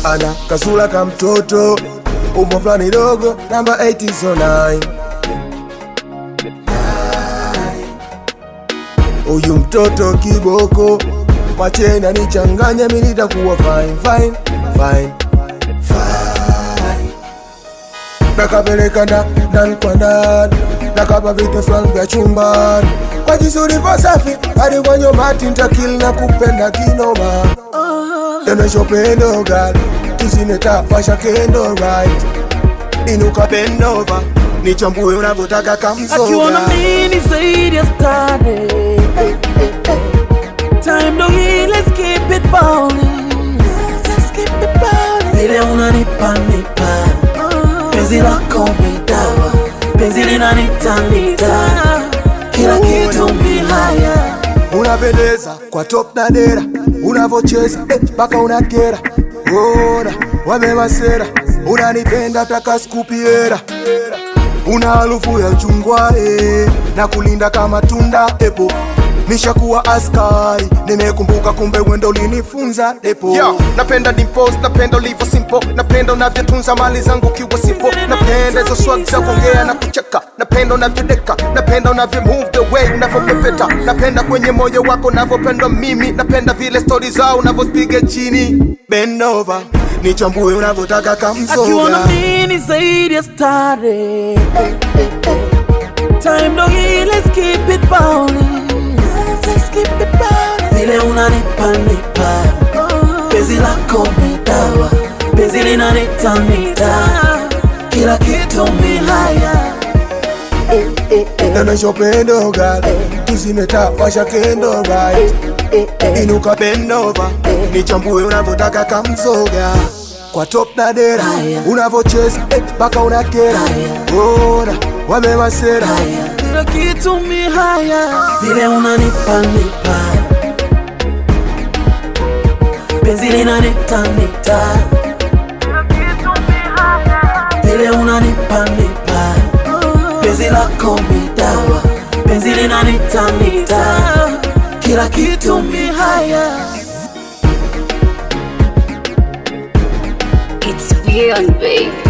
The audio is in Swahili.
ana kasula ka mtoto, umbo flani dogo, number 8 is so 9. Uyu mtoto kiboko, machena nichanganya mimi nitakuwa fine, fine, fine, fine. Nakapeleka ndani kwa ndani, nakapa vitu fulani vya chumbani, kwa jisuri kwa safi, hadi kwa nyomati nitakil na kupenda kinoma. Yonesho pendo girl, tusineta pasha kendo right. Inuka bend over, nichambue unavyotaka kamsoga. Akiona mini zaidi ya stare, time don't heal, let's keep it ballin'. Let's keep it ballin'. Vile unanipa nipa, penzi lako midawa, penzi linanita nita, kila kitu mihaya. Unapendeza kwa top na dera, unavocheza baka unakera. Ora wamema sera, unanipenda taka skupiera. Una harufu ya chungwa na kulinda kama tunda epo. Nishakuwa askari, nimekumbuka kumbe wendo ulinifunza depo. Yo, napenda dimpos, napenda ulivyo simple, napenda unavyotunza mali zangu kiwa sipo, napenda hizo swag za kuongea na kucheka, napenda unavyodeka, napenda unavyo move the way unavyopepeta, napenda kwenye moyo wako unavyopenda mimi, napenda vile story zao unavyopiga chini. Bend over, nichambue unavyotaka kamsoga. Akiona mini zaidi ya stare, time don't heal, let's keep it ballin'. Let's keep it ballin'. Vile unanipa nipa, penzi lako midawa, penzi linanita nita, kila kitu mihaya. Yonesho pendo girl, tusineta pasha kendo right. Inuka bend over, nichambue unavyotaka kamsoga. Kwa top na dera, unavocheza baka unakera. Ora wamema sera, kila kitu mihaya. Vile unanipa nipa, penzi linanita nita, vile unanipa nipa, penzi lako midawa, penzi linanita nita, kila kitu mihaya. It's beyond, babe.